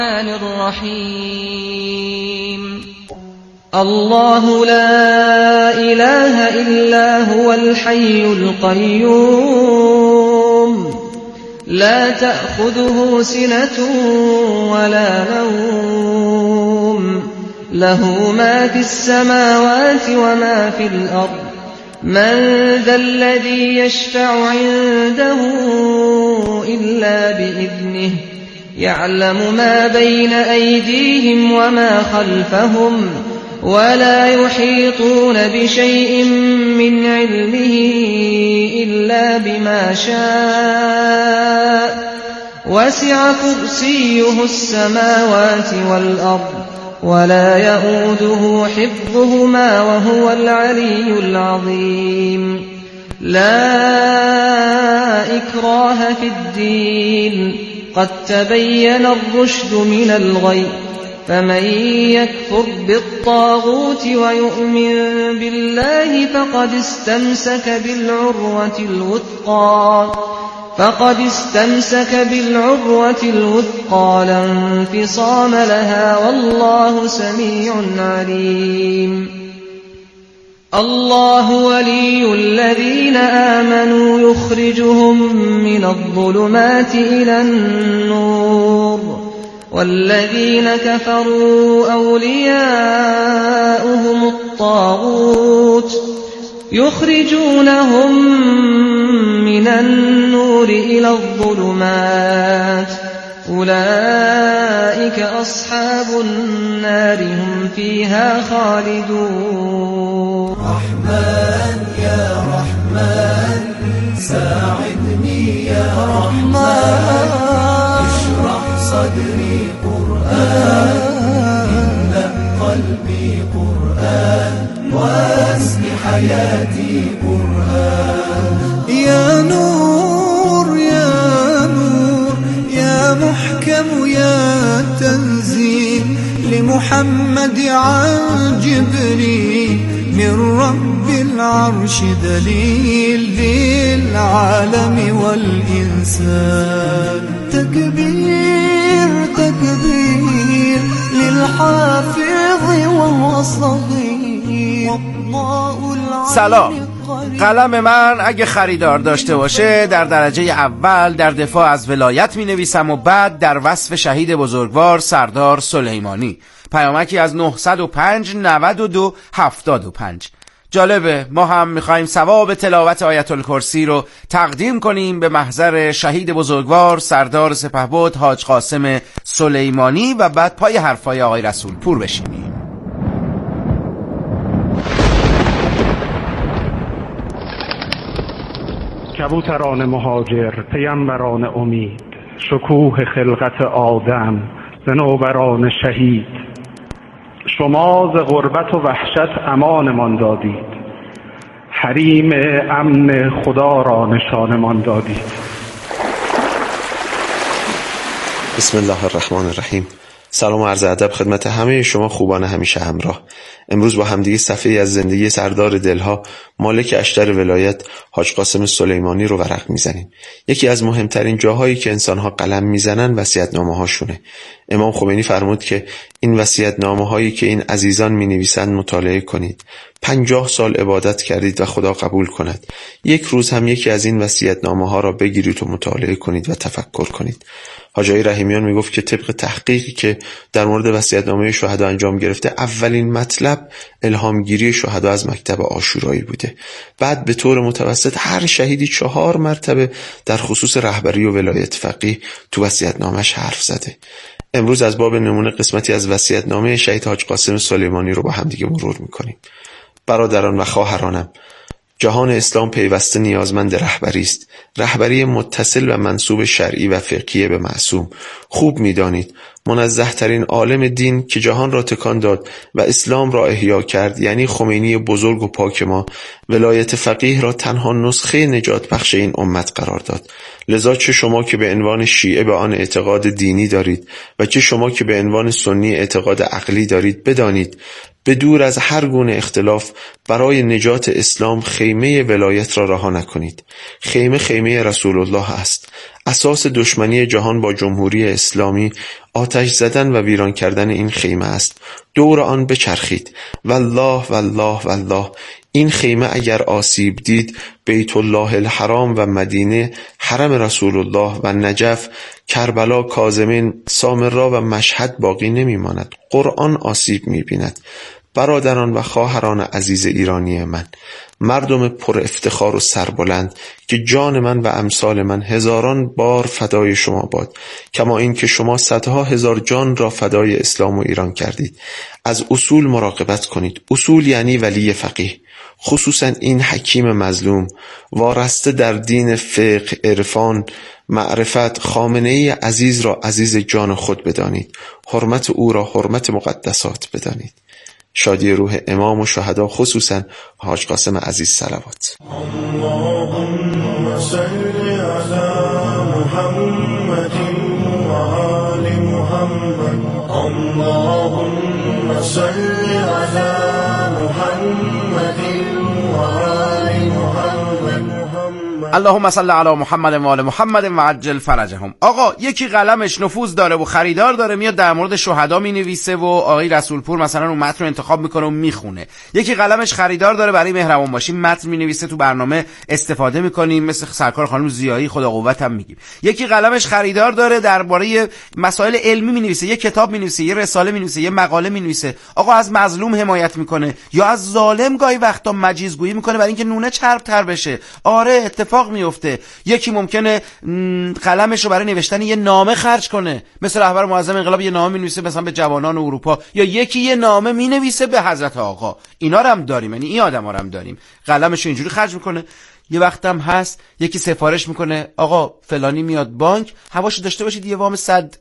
الرحيم الله لا إله إلا هو الحي القيوم لا تأخذه سنة ولا نوم له ما في السماوات وما في الأرض من ذا الذي يشفع عنده إلا بإذنه يعلم ما بين أيديهم وما خلفهم ولا يحيطون بشيء من علمه إلا بما شاء وسع كرسيه السماوات والأرض ولا يؤوده حفظهما وهو العلي العظيم لا إكراه في الدين قد تبين الرشد من الغي فمن يكفر بالطاغوت ويؤمن بالله فقد استمسك بالعروة الوثقى لا انفصام لها والله سميع عليم الله ولي الذين آمنوا يخرجهم من الظلمات إلى النور والذين كفروا أولياؤهم الطاغوت يخرجونهم من النور إلى الظلمات أولئك أصحاب النار هم فيها خالدون رحمن يا رحمن ساعدني يا رحمن اشرح صدري قرآن املأ قلبي قرآن واسق حياتي قرآن يا نور يا نور يا محكم يا تنزيل لمحمد عن جبريل من رب العرش دليل للعالم والإنسان تكبير تكبير للحافظ وهو صغير سلام. قلم من اگه خریدار داشته باشه در درجه اول در دفاع از ولایت می نویسم و بعد در وصف شهید بزرگوار سردار سلیمانی. پیامکی از 905 92 75. جالبه ما هم میخوایم ثواب تلاوت آیت الکرسی رو تقدیم کنیم به محضر شهید بزرگوار سردار سپهبد حاج قاسم سلیمانی و بعد پای حرفای آقای رسول پور بشینیم. کبوتران مهاجر، پیامبران امید، شکوه خلقت آدم، صنوبران شهید، شما ز غربت و وحشت امانمان دادید، حریم امن خدا را نشانمان دادید. بسم الله الرحمن الرحیم. سلام و عرض ادب خدمت همه شما خوبان همیشه همراه. امروز با همدیگه صفحه‌ای از زندگی سردار دلها مالک اشتر ولایت حاج قاسم سلیمانی رو ورق میزنیم. یکی از مهمترین جاهایی که انسانها قلم میزنن وصیت‌نامه‌هاشونه. امام خمینی فرمود که این وصیت‌نامه‌هایی که این عزیزان می‌نویسند مطالعه کنید. 50 سال عبادت کردید و خدا قبول کند. یک روز هم یکی از این وصیت‌نامه‌ها را بگیرید و مطالعه کنید و تفکر کنید. حاج آقای رحیمیان میگفت که طبق تحقیقی که در مورد وصیت‌نامه شهدا انجام گرفته اولین مطلب الهامگیری شهدا از مکتب عاشورایی بوده. بعد به طور متوسط هر شهیدی 4 مرتبه در خصوص رهبری و ولایت فقیه تو وصیت‌نامه‌اش حرف زده. امروز از باب نمونه قسمتی از وصیت‌نامه شهید حاج قاسم سلیمانی رو با هم دیگه مرور می‌کنیم. برادران و خواهرانم، جهان اسلام پیوسته نیازمند رهبری است. رهبری متصل و منسوب شرعی و فقهی به معصوم. خوب می‌دانید منزه ترین عالم دین که جهان را تکان داد و اسلام را احیا کرد، یعنی خمینی بزرگ و پاک ما، ولایت فقیه را تنها نسخه نجات بخش این امت قرار داد. لذا چه شما که به عنوان شیعه به آن اعتقاد دینی دارید و چه شما که به عنوان سنی اعتقاد عقلی دارید، بدانید به دور از هر گونه اختلاف برای نجات اسلام خیمه ولایت را رها نکنید. خیمه رسول الله است. اساس دشمنی جهان با جمهوری اسلامی آتش زدن و ویران کردن این خیمه است. دور آن بچرخید. والله والله والله، این خیمه اگر آسیب دید، بیت الله الحرام و مدینه، حرم رسول الله و نجف، کربلا، کاظمین، سامرا و مشهد باقی نمیماند. قرآن آسیب می‌بیند. برادران و خواهران عزیز ایرانی من، مردم پر افتخار و سربلند که جان من و امثال من هزاران بار فدای شما باد، کما این که شما صدها هزار جان را فدای اسلام و ایران کردید. از اصول مراقبت کنید. اصول یعنی ولی فقیه، خصوصا این حکیم مظلوم وارسته در دین، فقه، عرفان، معرفت. خامنه‌ای عزیز را عزیز جان خود بدانید. حرمت او را حرمت مقدسات بدانید. شادی روح امام و شهدا، خصوصا حاج قاسم عزیز، صلوات. اللهم صل علی محمد و آل محمد. اللهم صل علی محمد و آل محمد. اللهم صل علی محمد و آل محمد و عجل فرجهم. آقا یکی قلمش نفوذ داره و خریدار داره، میاد در مورد شهدا مینویسه و آقای رسولپور مثلا اون متن رو انتخاب میکنه و میخونه. یکی قلمش خریدار داره برای مهربان باشیم متن مینویسه، تو برنامه استفاده میکنیم، مثل سرکار خانم زیایی خدا قوت هم میگیم. یکی قلمش خریدار داره درباره مسائل علمی مینویسه، یه کتاب مینویسه، یه رساله مینویسه، یه مقاله مینویسه. آقا از مظلوم حمایت میکنه یا از ظالم گاهی وقتا مجیزگویی میکنه برای اینکه نونه چرب‌تر بشه. آره اتفاق میفته. یکی ممکنه قلمش رو برای نوشتن یه نامه خرج کنه، مثل رهبر معظم انقلاب یه نامه مینویسه مثلا به جوانان اروپا، یا یکی یه نامه مینویسه به حضرت آقا. اینا رو هم داریم، یعنی این آدما رو هم داریم. قلمش رو اینجوری خرج میکنه. یه وقت هم هست یکی سفارش میکنه آقا فلانی میاد بانک، حواسش داشته باشید یه وام 100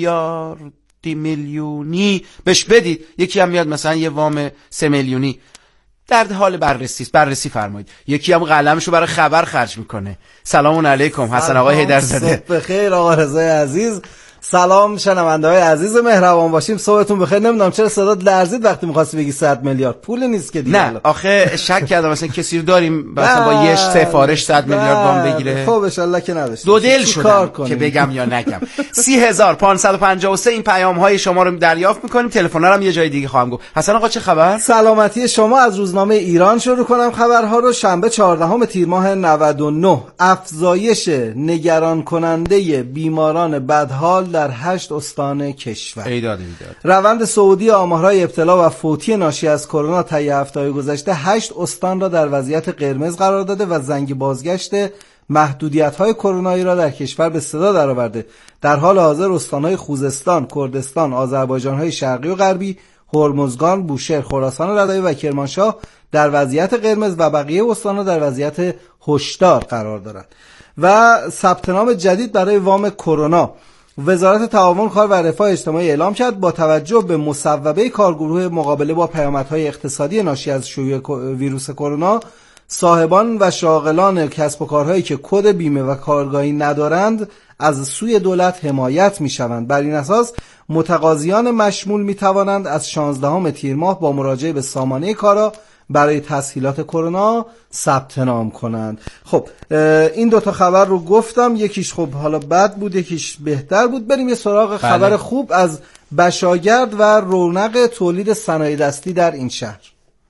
میلیونی بهش بدید. یکی هم میاد مثلا یه وام 3 میلیونی، در حال بررسی است، بررسی فرمایید. یکی هم قلمشو برای خبر خرج میکنه. سلام علیکم حسن آقای حیدرزاده. بخیر آقا رضای عزیز. سلام شنونده‌های عزیز مهربان باشیم. صبحتون بخیر. نمیدونم چرا صدات لرزید وقتی می‌خواستی بگی 100 میلیارد پول نیست که دیگه. نه آخه شک کردم مثلا کسی رو داریم مثلا با یه سفارش 100 میلیارد وام بگیره. خب ان شاءالله که نداشت. دو دل شدم که بگم یا نگم. 30553 این پیام‌های شما رو دریافت می‌کنیم. تلفن‌ها رو هم یه جای دیگه خواهم گفت. حسن آقا چه خبر؟ سلامتی شما. از روزنامه ایران شروع کنم خبرها رو. شنبه 14 تیر ماه 99 افزایش نگران کننده بیماران بدحال در 8 استان کشور. ایداد. روند صعودی آمارهای ابتلا و فوتی ناشی از کرونا طی هفته‌های گذشته 8 استان را در وضعیت قرمز قرار داده و زنگ بازگشت محدودیت‌های کرونایی را در کشور به صدا درآورده. در حال حاضر استان‌های خوزستان، کردستان، آذربایجان‌های شرقی و غربی، هرمزگان، بوشهر، خراسان رضایی و کرمانشاه در وضعیت قرمز و بقیه استان‌ها در وضعیت هشدار قرار دارند. و ثبت نام جدید برای وام کرونا وزارت تعاون کار و رفاه اجتماعی اعلام کرد با توجه به مصوبه کارگروه مقابله با پیامدهای اقتصادی ناشی از شیوع ویروس کرونا، صاحبان و شاغلان کسب و کارهایی که کد بیمه و کارگاهی ندارند از سوی دولت حمایت می‌شوند. بر این اساس متقاضیان مشمول می‌توانند از 16 تیر ماه با مراجعه به سامانه کارا برای تسهیلات کرونا ثبت نام کنند. خب این دوتا خبر رو گفتم، یکیش خب حالا بد بود یکیش بهتر بود. بریم یه سراغ خبر خوب از بشاگرد و رونق تولید صنایع دستی در این شهر.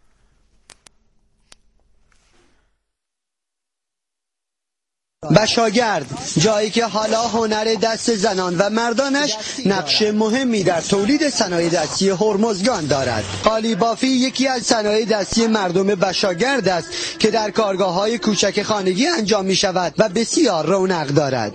بشاگرد، جایی که حالا هنر دست زنان و مردانش نقش مهمی در تولید صنایع دستی هرمزگان دارد. قالیبافی یکی از صنایع دستی مردم بشاگرد است که در کارگاه‌های کوچک خانگی انجام می شود و بسیار رونق دارد.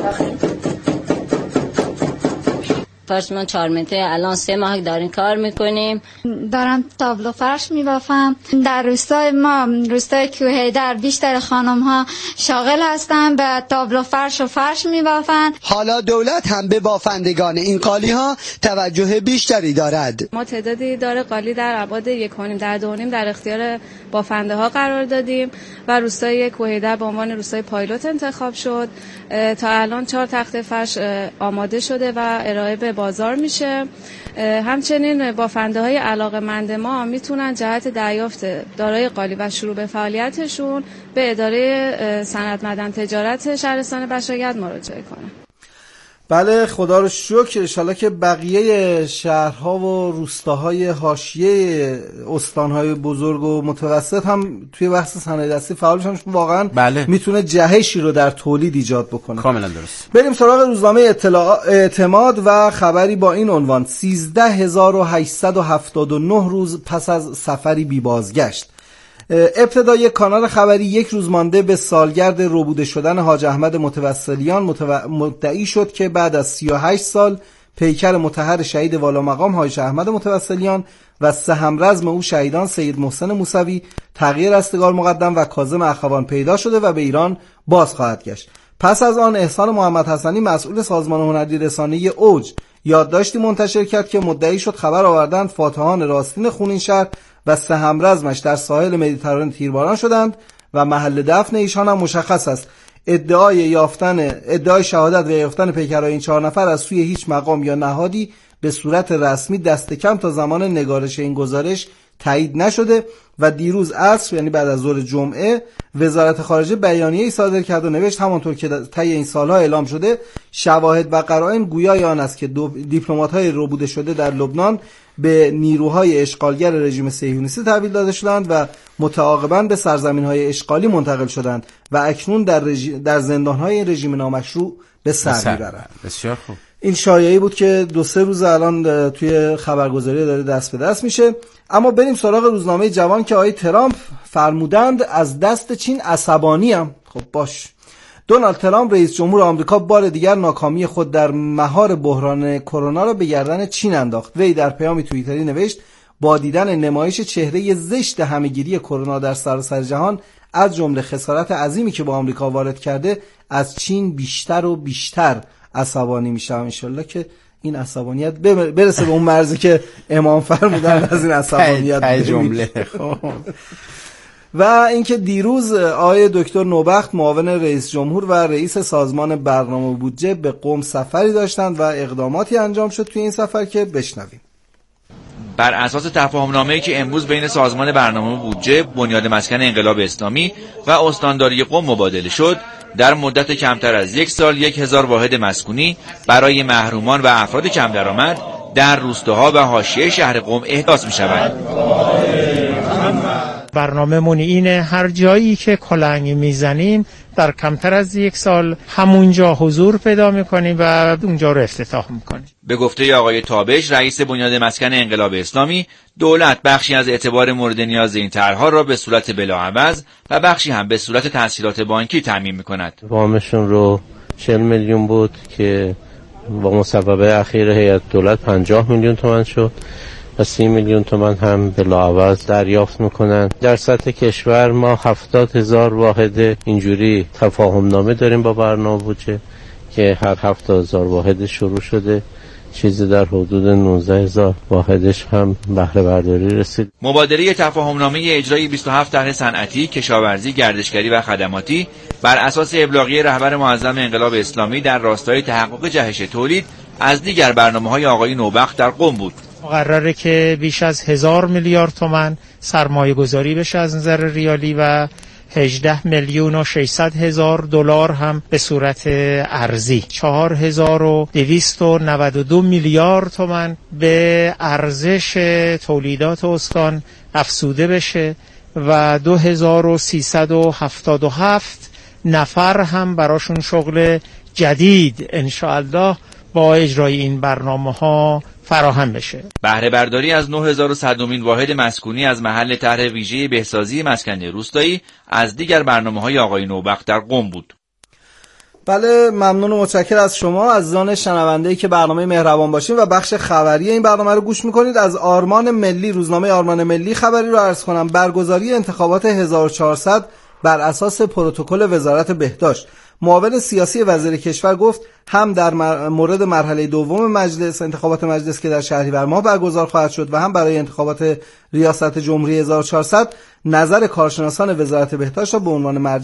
فرشمون 4 متر الان 3 ماه داریم کار میکنیم. دارم تابلو فرش میبافم. در روستای ما، روستای کوهیدر، بیشتر خانم ها شاغل هستن به تابلو فرش و فرش میبافن. حالا دولت هم به بافندگان این قالی ها توجه بیشتری دارد. ما تعدادی داره قالی در ابعاد 1.5 در 2.5 در اختیار بافنده ها قرار دادیم و روستای کوهیدر به عنوان روستای پایلوت انتخاب شد. تا الان 4 تخت فرش آماده شده و ارائه به بازار میشه. همچنین بافنده‌های علاقه‌مند ما میتونن جهت دریافت دارایی قالی و شروع به فعالیتشون به اداره صنعت معدن تجارت شهرستان بشاگرد مراجعه کنن. بله خدا رو شکر. انشالله که بقیه شهرها و روستاهای حاشیه استانهای بزرگ و متوسط هم توی بحث صنایع دستی فعال بشن، واقعا میتونه جهشی رو در تولید ایجاد بکنه. کاملا درست. بریم سراغ روزنامه اعتماد و خبری با این عنوان: 13879 روز پس از سفری بی بازگشت. ابتدا یک کانال خبری 1 روز مانده به سالگرد ربوده شدن حاج احمد متوسلیان مدعی شد که بعد از 38 سال پیکر مطهر شهید والا مقام حاج احمد متوسلیان و سه همرزم او شهیدان سید محسن موسوی تغییر رستگار مقدم و کاظم اخوان پیدا شده و به ایران باز خواهد گشت. پس از آن احسان محمد حسنی مسئول سازمان هنری رسانه‌ای اوج یادداشتی منتشر کرد که مدعی شد خبر آوردند فاتحان راستین خونین شهر و سه همرزمش در ساحل مدیترانه تیرباران شدند و محل دفن ایشان هم مشخص است. ادعای شهادت و یافتن پیکرهای این 4 نفر از سوی هیچ مقام یا نهادی به صورت رسمی دست کم تا زمان نگارش این گزارش تایید نشده و دیروز عصر یعنی بعد از ظهر جمعه وزارت خارجه بیانیه‌ای صادر کرد و نوشت همانطور که طی این سالها اعلام شده شواهد و قرائن گویای آن است که دیپلمات‌های ربوده شده در لبنان به نیروهای اشغالگر رژیم صهیونیستی تحویل داده شدند و متعاقباً به سرزمین‌های اشغالی منتقل شدند و اکنون در زندان‌های رژیم نامشروع به سر می‌برند. بسیار خوب. این شایعی بود که 2-3 روز الان توی خبرگزاری داره دست به دست میشه. اما بریم سراغ روزنامه جوان که آقای ترامپ فرمودند از دست چین عصبانیم. خب باش. دونالد ترامپ رئیس جمهور آمریکا بار دیگر ناکامی خود در مهار بحران کرونا را به گردن چین انداخت. وی در پیامی توییتری نوشت با دیدن نمایش چهره زشت همه‌گیری کرونا در سراسر جهان از جمله خسارت عظیمی که با آمریکا وارد کرده از چین بیشتر و بیشتر عصبانی میشم. انشالله که این عصبانیت برسه به اون مرزی که امام فرمودن از این عصبانیت جمله. و اینکه دیروز آقای دکتر نوبخت معاون رئیس جمهور و رئیس سازمان برنامه و بودجه به قم سفری داشتند و اقداماتی انجام شد توی این سفر که بشنویم. بر اساس تفاهم‌نامه‌ای که امروز بین سازمان برنامه و بودجه، بنیاد مسکن انقلاب اسلامی و استانداری قم مبادله شد، در مدت کمتر از 1 سال 1000 واحد مسکونی برای محرومان و افراد کم درآمد در روستاها و حاشیه شهر قم احداث می‌شود. برنامه‌مون اینه هر جایی که کلنگ میزنیم در کمتر از 1 سال همونجا حضور پیدا میکنیم و اونجا رو افتتاح میکنیم. به گفته آقای تابش رئیس بنیاد مسکن انقلاب اسلامی، دولت بخشی از اعتبار مورد نیاز این طرح‌ها را به صورت بلاعوض و بخشی هم به صورت تسهیلات بانکی تامین میکند. وامشون رو 40 میلیون بود که با مصوبه اخیر هیئت دولت 50 میلیون تومان شد و 30 میلیون تومان هم بلاعوض دریافت میکنن. در سطح کشور ما 70,000 واحد اینجوری تفاهم نامه داریم با برنامه بودجه که هر 70,000 واحد شروع شده، چیزی در حدود 19,000 واحدش هم بهره برداری رسید. مبادله تفاهمنامه اجرایی 27 طرح صنعتی، کشاورزی، گردشگری و خدماتی بر اساس ابلاغیه رهبر معظم انقلاب اسلامی در راستای تحقق جهش تولید از دیگر برنامه‌های آقای نوبخت در قم بود. قراره که بیش از 1000 میلیارد تومان سرمایه گذاری بشه از نظر ریالی و 18 میلیون و 600 هزار دلار هم به صورت ارزی. 4292 میلیارد تومان به ارزش تولیدات استان افزوده بشه و 2377 نفر هم براشون شغل جدید انشاءالله با اجرای این برنامه‌ها فراهم بشه. بهره برداری از 9100 واحد مسکونی از محل طرح ویژه بهسازی مسکن روستایی از دیگر برنامه‌های آقای نوبخت در قم بود. بله، ممنون و متشکر از شما عزیزان شنونده‌ای که برنامه مهربان باشین و بخش خبری این برنامه رو گوش میکنید. از آرمان ملی، روزنامه آرمان ملی خبری رو عرض کنم. برگزاری انتخابات 1400 بر اساس پروتکل وزارت بهداشت. معاون سیاسی وزیر کشور گفت هم در مورد مرحله دوم مجلس، انتخابات مجلس که در شهریور ماه برگزار خواهد شد و هم برای انتخابات ریاست جمهوری 1400 نظر کارشناسان وزارت بهداشت را به عنوان مرجع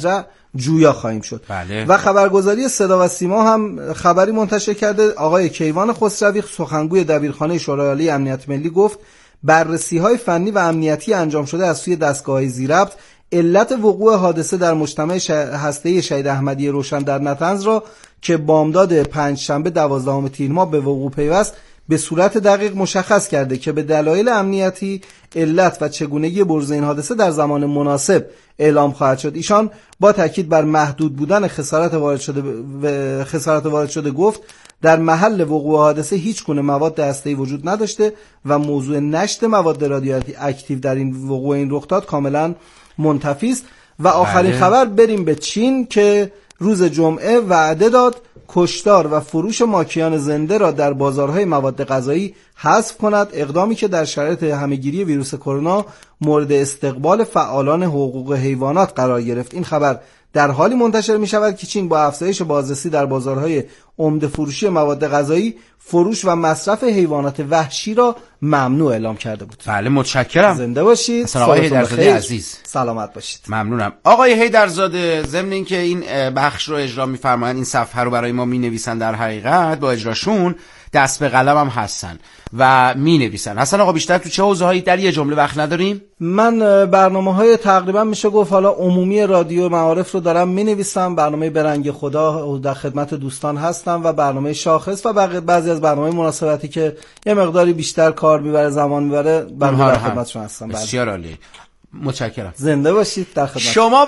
جویا خواهیم شد. بله. و خبرگزاری صدا و سیما هم خبری منتشر کرده. آقای کیوان خسروی سخنگوی دبیرخانه شورای عالی امنیت ملی گفت بررسی‌های فنی و امنیتی انجام شده از سوی دستگاه‌های ذی‌ربط علت وقوع حادثه در مجتمع هسته‌ای شهید احمدی روشن در نطنز را که بامداد پنجشنبه 12 تیر ماه به وقوع پیوست به صورت دقیق مشخص کرده که به دلایل امنیتی علت و چگونگی بروز این حادثه در زمان مناسب اعلام خواهد شد. ایشان با تاکید بر محدود بودن خسارت وارد شده گفت در محل وقوع حادثه هیچ گونه مواد هسته‌ای وجود نداشته و موضوع نشت مواد رادیواکتیو در این وقوع این رخ داد کاملا منتفی است. و آخرین خبر بریم به چین که روز جمعه وعده داد کشتار و فروش ماکیان زنده را در بازارهای مواد غذایی حذف کند، اقدامی که در شرایط همه‌گیری ویروس کرونا مورد استقبال فعالان حقوق حیوانات قرار گرفت. این خبر در حالی منتشر می شود که چین با افزایش بازرسی در بازارهای عمده فروشی مواد غذایی فروش و مصرف حیوانات وحشی را ممنوع اعلام کرده بود. بله متشکرم. زنده باشید. آقای حیدرزاده عزیز. سلامت باشید. ممنونم. آقای حیدرزاده ضمن اینکه این بخش رو اجرا می‌فرمایند، این صفحه رو برای ما می‌نویسن، در حقیقت با اجراشون دست به قلم هم هستن و می‌نویسن. حسن آقا بیشتر تو چه حوزه‌هایی در یه جمله وقت نداریم؟ من برنامه‌های تقریبا میشه گفت حالا عمومی رادیو معارف رو دارم می‌نویسم، برنامه برنگ خدا در خدمت دوستان هستم و برنامه شاخص و بعضی از برنامه مناسبتی که یه مقداری بیشتر کار می‌بره، زمان می‌بره، در خدمتشون هستم. بسیار عالی. متشکرم. زنده باشید. در خدمت.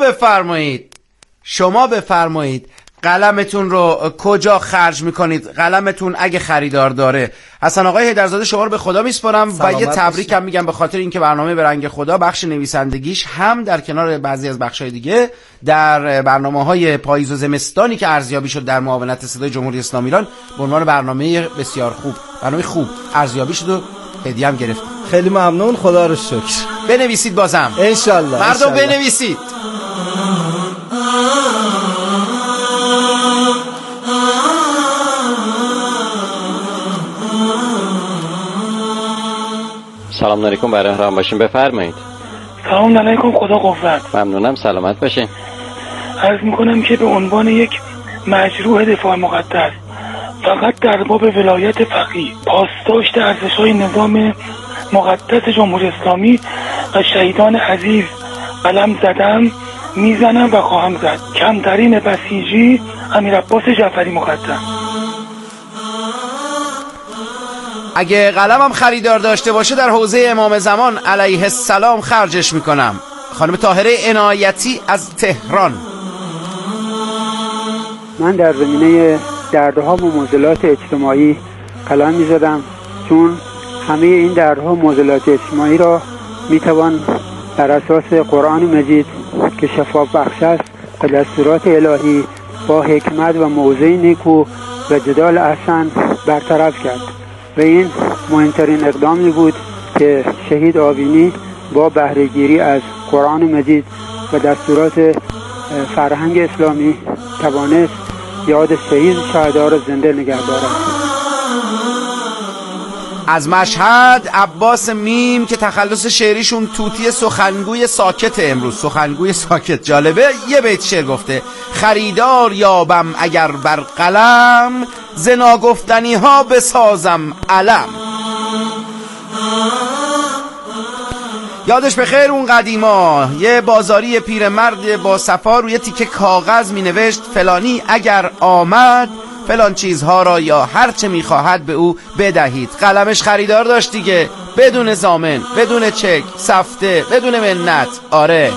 شما بفرمایید قلمتون رو کجا خرج میکنید؟ قلمتون اگه خریدار داره. حسن آقای حیدرزاده شما رو به خدا میسپارم و یه تبریک هم میگم به خاطر اینکه برنامه به رنگ خدا بخش نویسندگیش هم در کنار بعضی از بخش‌های دیگه در برنامه‌های پاییز و زمستانی که ارزیابی شد در معاونت صدای جمهوری اسلامی ایران به عنوان برنامه بسیار خوب، برنامه خوب ارزیابی شد و هدیه هم گرفت. خیلی ممنون، خدا رو شکر. بنویسید بازم ان شاء الله. مردم بنویسید. سلام علیکم، برای رحم باشین، بفرمایید. سلام علیکم، خدا قوت. ممنونم، سلامت باشین. عرض میکنم که به عنوان یک مجروح دفاع مقدس فقط در باب ولایت فقیه، پاسداشت ارزش‌های نظام مقدس جمهوری اسلامی و شهیدان عزیز قلم زدم، میزنم و خواهم زد. کمترین بسیجی امیرعباس جعفری مقدم. اگه قلمم خریدار داشته باشه در حوزه امام زمان علیه السلام خرجش میکنم. خانم طاهره عنایتی از تهران. من در زمینه دردها و معضلات اجتماعی قلم میزدم، چون همه این دردها و معضلات اجتماعی را میتوان بر اساس قرآن مجید که شفا بخش است و دستورات الهی با حکمت و موضع نیکو و جدال احسن برطرف کرد و این مهمترین اقدامی بود که شهید آوینی با بهره‌گیری از قرآن مجید و دستورات فرهنگ اسلامی توانست یاد شهید شهدا را زنده نگه دارد. از مشهد عباس میم که تخلص شعریشون توتی سخنگوی ساکت، امروز سخنگوی ساکت جالبه، یه بیت شعر گفته: خریدار یابم اگر بر قلم، ز ناگفتنی ها بسازم علم. یادش بخیر اون قدیما یه بازاری پیرمرد با صفا روی تیکه کاغذ می نوشت فلانی اگر آمد فلان چیزها را یا هر چه می خواهد به او بدهید. قلمش خریدار داشت دیگه، بدون ضامن، بدون چک، سفته، بدون منت. آره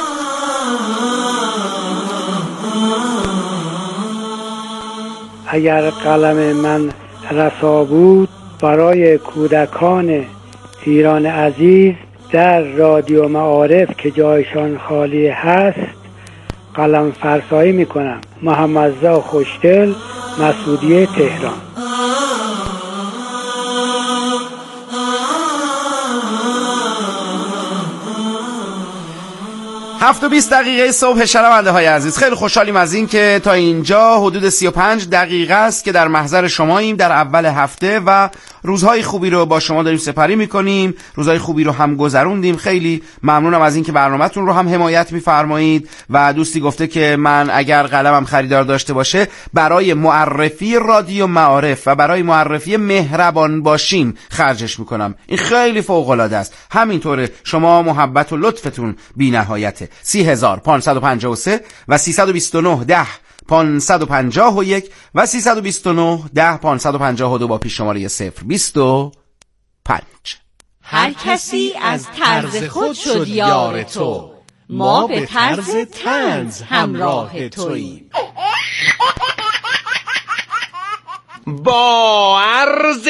اگر قلم من رسا بود برای کودکان ایران عزیز در رادیو معارف که جایشان خالی هست قلم فرسایی میکنم. محمدرضا خوشدل، مسعودیه، تهران. 7:20 صبح شنونده های عزیز، خیلی خوشحالیم از این که تا اینجا حدود 35 دقیقه است که در محضر شماییم در اول هفته و روزهای خوبی رو با شما داریم سپری میکنیم، روزهای خوبی رو هم گذروندیم. خیلی ممنونم از این که برنامه‌تون رو هم حمایت میفرمایید و دوستی گفته که من اگر قلمم خریدار داشته باشه برای معرفی رادیو معارف و برای معرفی مهربان باشیم خرجش میکنم. این خیلی فوق العاده است. همینطوره، شما محبت و لطفتون بی‌نهایته. 3553 و 329 10 551 و 329 10 552 با پیش شماره 025. هر کسی از طرز خود شد یار تو، ما به طرز طنز همراه توییم. با عرض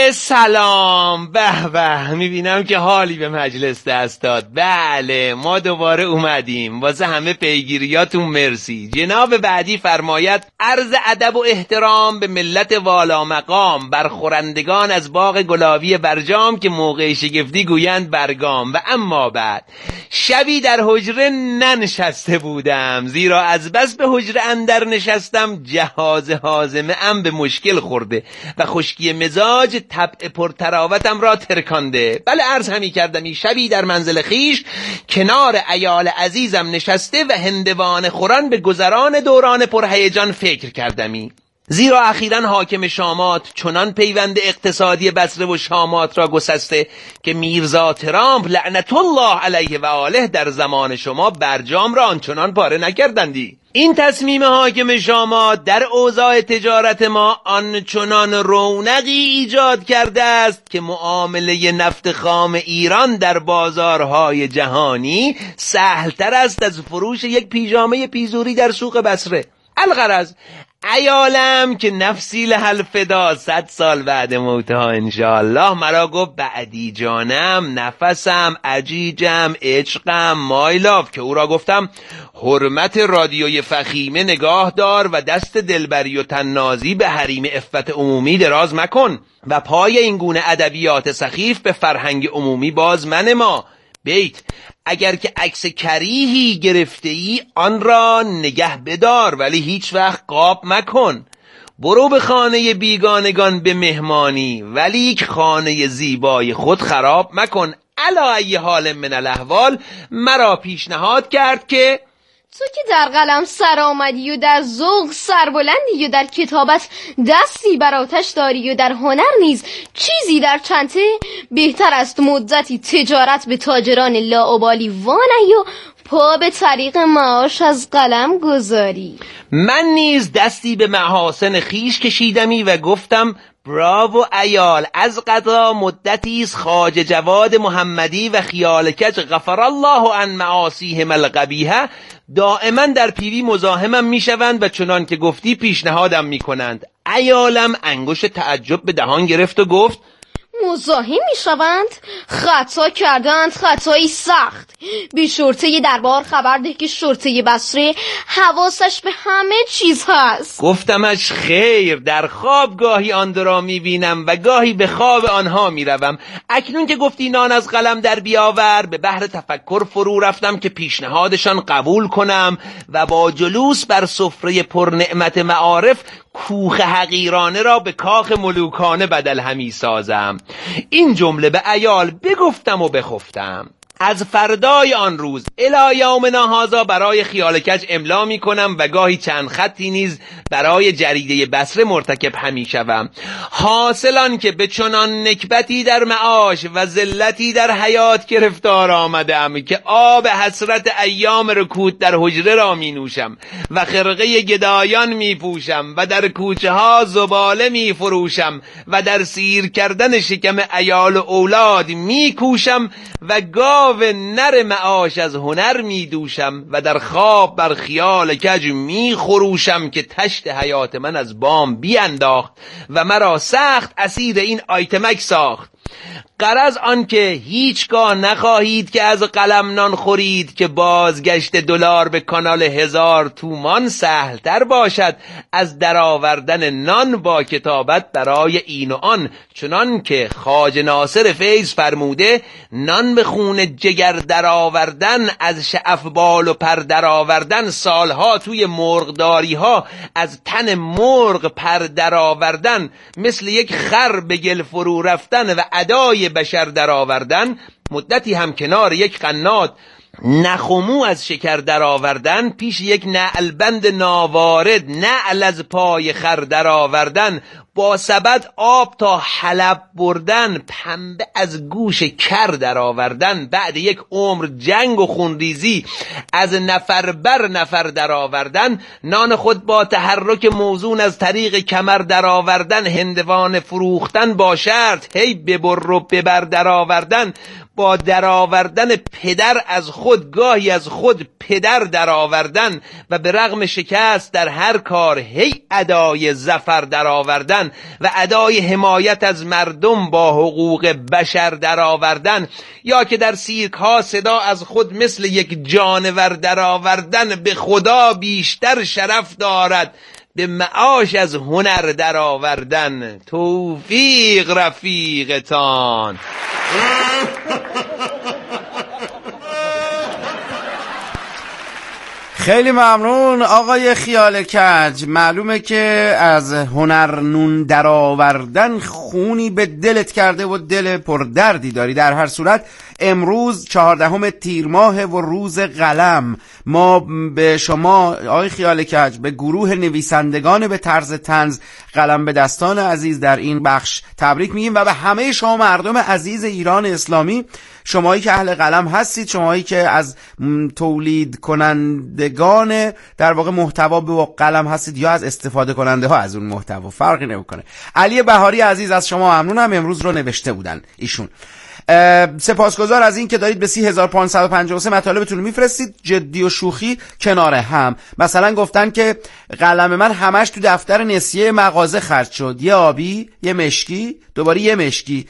سلام. به به، میبینم که حالی به مجلس دست داد. بله، ما دوباره اومدیم. واسه همه پیگیریاتون مرسی. جناب بعدی فرماید عرض ادب و احترام به ملت والا مقام، برخورندگان از باغ گلاوی برجام که موقع شگفتی گویند برگام. و اما بعد شبی در حجره ننشسته بودم، زیرا از بس به حجره اندر نشستم جهاز هاضمه ام به مشکل خورده و خشکی مزاج طبع پرتراوتم را ترکانده. بله، عرض همی کردمی شبی در منزل خیش کنار عیال عزیزم نشسته و هندوانه خوران به گذران دوران پرهیجان فکر کردمی. زیرا اخیراً حاکم شامات چنان پیوند اقتصادی بصره و شامات را گسسته که میرزا ترامپ لعنت الله علیه و آله در زمان شما برجام را آنچنان پاره نکردندی. این تصمیم حاکم شامات در اوضاع تجارت ما آنچنان رونقی ایجاد کرده است که معامله نفت خام ایران در بازارهای جهانی سهلتر است از فروش یک پیژامه پیزوری در سوق بصره. الغرض عیالم که نفسی لحل فدا 100 سال بعد موتها انشاءالله مرا گفت بعدی جانم، نفسم، عجیجم، عشقم، مایلاف، که او را گفتم حرمت رادیوی فخیمه نگاه دار و دست دلبری و تنازی به حریم عفت عمومی دراز مکن و پای این گونه ادبیات سخیف به فرهنگ عمومی باز منما. بیت اگر که عکس کریهی گرفته ای آن را نگه بدار ولی هیچ وقت قاب مکن. برو به خانه بیگانگان به مهمانی ولی یک خانه زیبای خود خراب مکن. علا ای حال من الاحوال مرا پیشنهاد کرد که تو که در قلم سر آمدی و در ذوق سربلندی و در کتابت دستی بر آتش داری و در هنر نیز چیزی در چنته، بهتر است مدتی تجارت به تاجران لاابالی وانهی و پا به طریق معاش از قلم گذاری. من نیز دستی به محاسن خیش کشیدمی و گفتم براو عیال، از قضا مدتی است خواجه جواد محمدی و خیال کج غفر الله عن معاصیهم القبیحه دائما در پیوی مزاحمم میشوند و چنان که گفتی پیشنهادم میکنند. عیالم انگشت تعجب به دهان گرفت و گفت مزاحم میشوند؟ خطا کردند، خطایی سخت. به شرطه دربار خبر ده که شرطه بصره حواسش به همه چیز هست. گفتمش خیر، در خواب گاهی آن دو را میبینم و گاهی به خواب آنها میروم. اکنون که گفتی نان از قلم در بیاور، به بحر تفکر فرو رفتم که پیشنهادشان قبول کنم و با جلوس بر سفره پر نعمت معارف کوخ حقیرانه را به کاخ ملوکانه بدل همی سازم. این جمله به عیال بگفتم و بخفتم. از فردای آن روز الی یومنا هذا برای خیال کج املا می کنم و گاهی چند خطی نیز برای جریده بصره مرتکب همی شوم. حاصلان که به چنان نکبتی در معاش و ذلتی در حیات گرفتار آمدم که آب حسرت ایام رکود در حجره را می نوشم و خرقه گدایان می پوشم و در کوچه ها زباله می فروشم و در سیر کردن شکم عیال و اولاد می کوشم و گاو نر معاش از هنر می دوشم و در خواب بر خیال کج می خروشم که تشت حیات من از بام بیانداخت و مرا سخت اسیر این آیتمک ساخت. غرض آن که هیچگاه نخواهید که از قلم نان خورید که بازگشت دلار به کانال 1000 تومان سهلتر باشد از درآوردن نان با کتابت برای این و آن. چنان که خواجه ناصر فیض فرموده نان به خون جگر درآوردن، از شعف بال و پر درآوردن، سالها توی مرغداری ها از تن مرغ پر درآوردن، مثل یک خر به گل فرو رفتن و ادای بشر درآوردن، مدتی هم کنار یک قناد نخمو از شکر درآوردن، پیش یک نعلبند ناوارد نعل از پای خر درآوردن، با سبد آب تا حلب بردن، پنبه از گوش کر درآوردن، بعد یک عمر جنگ و خونریزی از نفر بر نفر درآوردن، نان خود با تحرک موزون از طریق کمر درآوردن، هندوان فروختن با شرط هی ببر و ببر درآوردن، با درآوردن پدر از خود گاهی از خود پدر درآوردن و به رغم شکست در هر کار هی ادای ظفر درآوردن و ادای حمایت از مردم با حقوق بشر درآوردن، یا که در سیرک ها صدا از خود مثل یک جانور درآوردن، به خدا بیشتر شرف دارد به معاش از هنر درآوردن. توفیق رفیقتان. خیلی ممنون آقای خیال کج. معلومه که از هنر نون درآوردن خونی به دلت کرده و دل پردردی داری. در هر صورت امروز 14 تیر ماه و روز قلم، ما به شما آقای خیال کج، به گروه نویسندگان به طرز طنز قلم به دستان عزیز در این بخش تبریک میگیم و به همه شما مردم عزیز ایران اسلامی، شمایی که اهل قلم هستید، شمایی که از تولید کنندگان در واقع محتوا به قلم هستید یا از استفاده کننده ها از اون محتوا، فرقی نمیکنه. علی بهاری عزیز از شما ممنونم، امروز رو نوشته بودن ایشون. سپاسگزار از این که دارید به 3553 مطالبتون رو میفرستید، جدی و شوخی کنار هم. مثلا گفتن که قلم من همش تو دفتر نسیه مغازه خرج شد، یه آبی، یه مشکی، دوباره یه مشکی.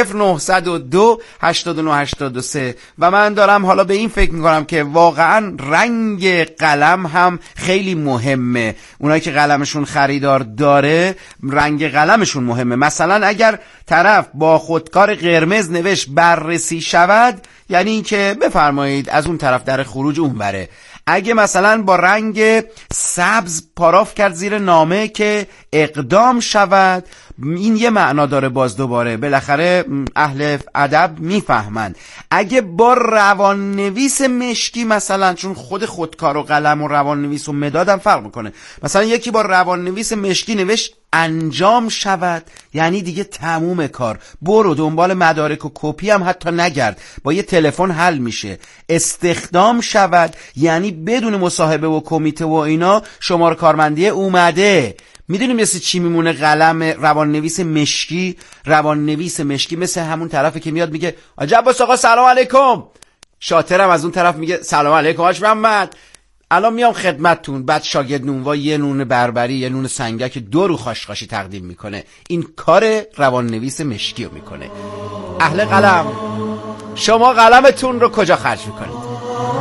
0902 8983. و من دارم حالا به این فکر میکنم که واقعا رنگ قلم هم خیلی مهمه. اونایی که قلمشون خریدار داره رنگ قلمشون مهمه. مثلا اگر طرف با خودکار قرمز نوشت بررسی شود، یعنی این که بفرمایید از اون طرف در خروج اون بره. اگه مثلا با رنگ سبز پاراف کرد زیر نامه که اقدام شود، این یه معنا داره. باز دوباره بالاخره اهل ادب میفهمند. اگه با روان نویس مشکی مثلا، چون خود خودکار و قلم و روان نویس و مداد هم فرق میکنه، مثلا یکی با روان نویس مشکی نوشت انجام شود، یعنی دیگه تموم کار، برو دنبال مدارک و کپی هم حتی نگرد، با یه تلفن حل میشه. استخدام شود یعنی بدون مصاحبه و کمیته و اینا شماره کارمندی اومده. میدونیم مثل چی میمونه قلم روان نویس مشکی؟ روان نویس مشکی مثل همون طرفه که میاد میگه حاج عباس آقا سلام علیکم، شاطرم از اون طرف میگه سلام علیکم حاج محمد، الان میام خدمتتون. بعد شاگرد نونوا یه نون بربری یه نون سنگک 2 رو خاشخاشی تقدیم میکنه. این کار روان نویس مشکی رو میکنه. اهل قلم، شما قلمتون رو کجا خرج میکنید؟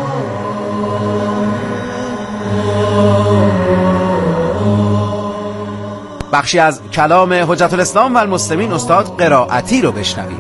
بخشی از کلام حجت الاسلام و المسلمین استاد قرائتی رو بشنویم.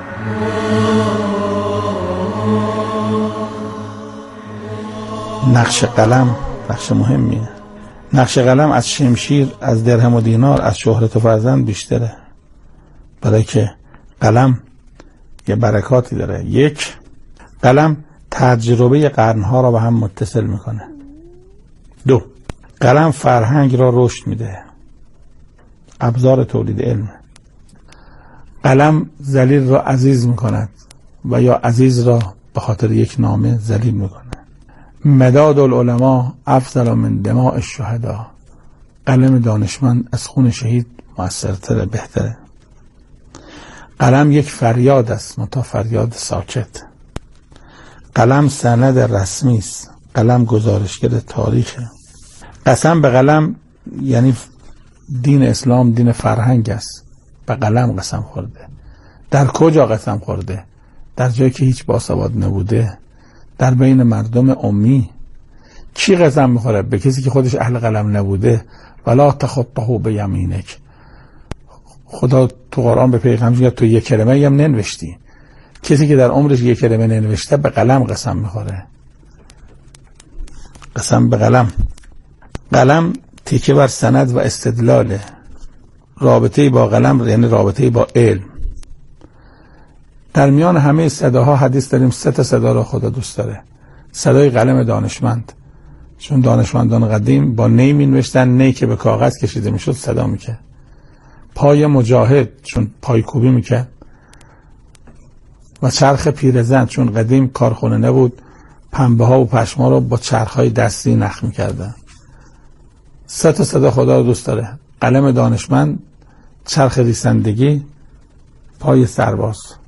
نقش قلم نقش مهمیه. نقش قلم از شمشیر، از درهم و دینار، از شهرت و فرزند بیشتره، برای که قلم یه برکاتی داره. 1. قلم تجربه قرنها را به هم متصل میکنه. 2. قلم فرهنگ را رشد میده، ابزار تولید علم. قلم ذلیل را عزیز میکند و یا عزیز را به خاطر یک نامه ذلیل میکنه. مداد العلماء افضل من دماء الشهداء. قلم دانشمند از خون شهید مؤثرتره، بهتره. قلم یک فریاد است، منتها فریاد ساکت. قلم سند رسمی است، قلم گزارشگر تاریخه. قسم به قلم یعنی دین اسلام دین فرهنگ است، به قلم قسم خورده. در کجا قسم خورده؟ در جایی که هیچ باسواد نبوده، در بین مردم امی. کی قسم میخوره؟ به کسی که خودش اهل قلم نبوده. ولا تخطه بیمینک. خدا تو قرآن به پیغمبر میگه تو یک کلمه هم ننوشتی. کسی که در عمرش یک کلمه ننوشته به قلم قسم میخوره. قسم به قلم. قلم تکیه بر سند و استدلاله. رابطه با قلم یعنی رابطه با علم. در میان همه صداها حدیث داریم 3 تا صدا را خدا دوست داره. صدای قلم دانشمند، چون دانشمندان قدیم با نی می نوشتن، نی که به کاغذ کشیده می شد صدا می کرد. پای مجاهد چون پایکوبی می کرد. و چرخ پیرزن چون قدیم کارخونه نبود، پنبه ها و پشما رو با چرخ های دستی نخ می کردن. 3 تا صدا خدا رو دوست داره: قلم دانشمند، چرخ ریسندگی، پای سرباز.